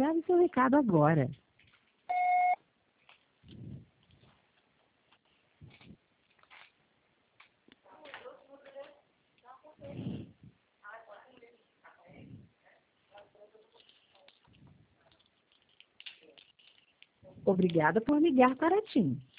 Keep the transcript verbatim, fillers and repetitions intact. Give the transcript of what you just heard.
Grave seu recado agora. Obrigada por ligar para a TIM.